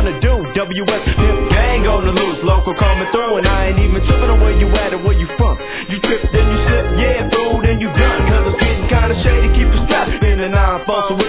to do. WS Hip Gang on the loose, local coming through, and I ain't even tripping on where you at or where you from. You trip, then you slip, yeah, fool, then you done. Cause it's getting kinda shady, keep it strapped in a 9-4. So